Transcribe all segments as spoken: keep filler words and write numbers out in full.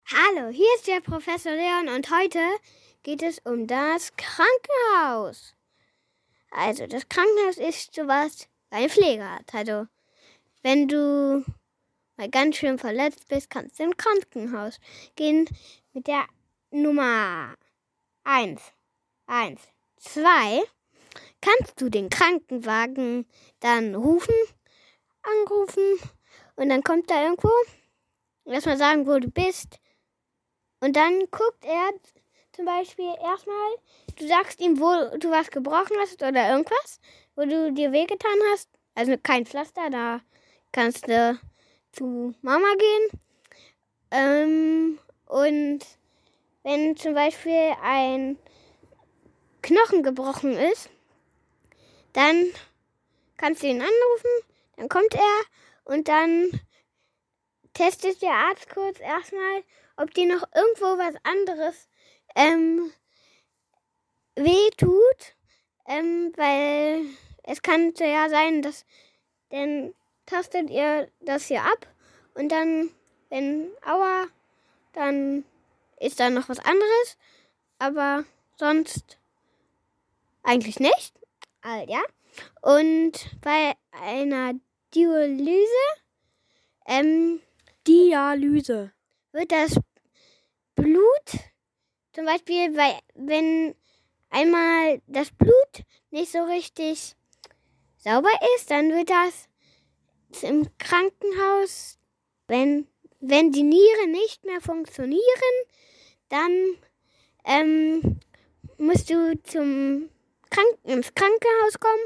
Hallo, hier ist der Professor Leon und heute geht es um das Krankenhaus. Also das Krankenhaus ist sowas, wie eine Pflege hat. Also wenn du mal ganz schön verletzt bist, kannst du ins Krankenhaus gehen mit der Nummer eins. Eins. Zwei. Kannst du den Krankenwagen dann rufen, anrufen und dann kommt er irgendwo. Erstmal sagen, wo du bist. Und dann guckt er zum Beispiel erstmal, du sagst ihm, wo du was gebrochen hast oder irgendwas, wo du dir wehgetan hast. Also kein Pflaster, da kannst du zu Mama gehen. Ähm, und wenn zum Beispiel ein Knochen gebrochen ist, dann kannst du ihn anrufen, dann kommt er und dann testet der Arzt kurz erstmal, ob dir noch irgendwo was anderes ähm, weh tut, ähm, weil es kann ja sein, dass dann tastet ihr das hier ab und dann, wenn Aua, dann ist da noch was anderes, aber sonst eigentlich nicht. Also, ja. Und bei einer Dialyse, ähm, Dialyse wird das Blut, zum Beispiel, weil, wenn einmal das Blut nicht so richtig sauber ist, dann wird das im Krankenhaus, wenn, wenn die Nieren nicht mehr funktionieren, dann ähm, musst du zum Krank- ins Krankenhaus kommen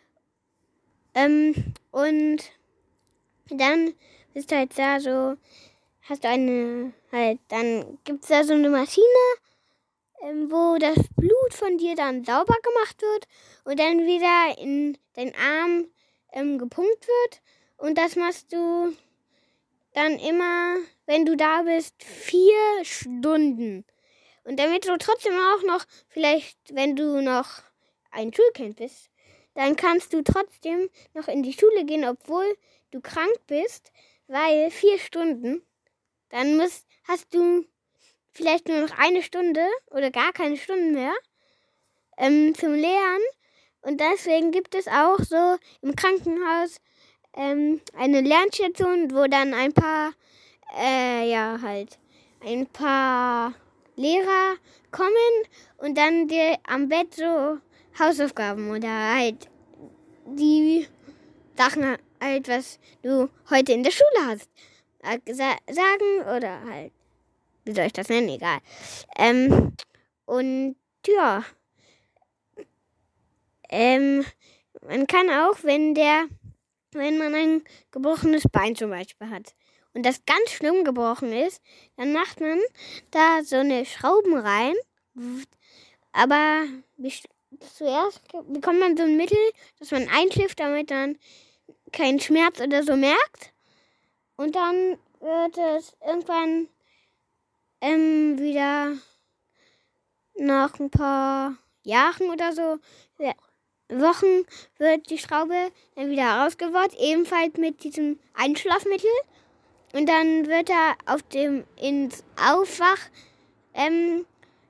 ähm, und dann bist du halt da so, hast du eine, halt, dann gibt es da so eine Maschine, ähm, wo das Blut von dir dann sauber gemacht wird und dann wieder in deinen Arm ähm, gepumpt wird. Und das machst du dann immer, wenn du da bist, vier Stunden. Und damit du trotzdem auch noch, vielleicht, wenn du noch ein Schulkind bist, dann kannst du trotzdem noch in die Schule gehen, obwohl du krank bist, weil vier Stunden, dann musst, hast du vielleicht nur noch eine Stunde oder gar keine Stunden mehr ähm, zum Lernen. Und deswegen gibt es auch so im Krankenhaus ähm, eine Lernstation, wo dann ein paar, äh, ja halt, ein paar Lehrer kommen und dann dir am Bett so Hausaufgaben oder halt die Sachen halt, was du heute in der Schule hast, sagen oder halt, wie soll ich das nennen, egal. Ähm, und ja, ähm, man kann auch, wenn der, wenn man ein gebrochenes Bein zum Beispiel hat und das ganz schlimm gebrochen ist, dann macht man da so eine Schrauben rein, aber zuerst bekommt man so ein Mittel, das man einschläft, damit man keinen Schmerz oder so merkt. Und dann wird es irgendwann ähm, wieder nach ein paar Jahren oder so, ja, Wochen, wird die Schraube dann wieder herausgebaut, ebenfalls mit diesem Einschlafmittel. Und dann wird er auf dem ins Aufwach ähm,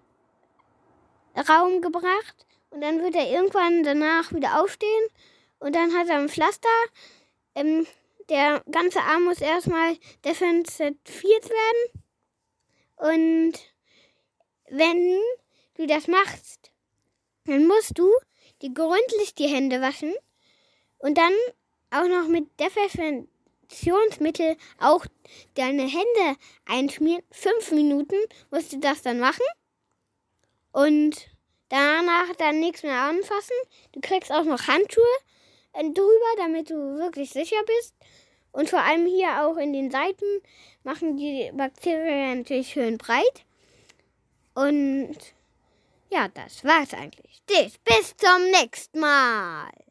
Raum gebracht und dann wird er irgendwann danach wieder aufstehen und dann hat er ein Pflaster. Ähm, der ganze Arm muss erstmal desinfiziert werden und wenn du das machst, dann musst du die gründlich die Hände waschen und dann auch noch mit Desinfektionsmittel auch deine Hände einschmieren. Fünf Minuten musst du das dann machen. Und danach dann nichts mehr anfassen. Du kriegst auch noch Handschuhe drüber, damit du wirklich sicher bist. Und vor allem hier auch in den Seiten machen die Bakterien natürlich schön breit. Und ja, das war's eigentlich. Bis zum nächsten Mal.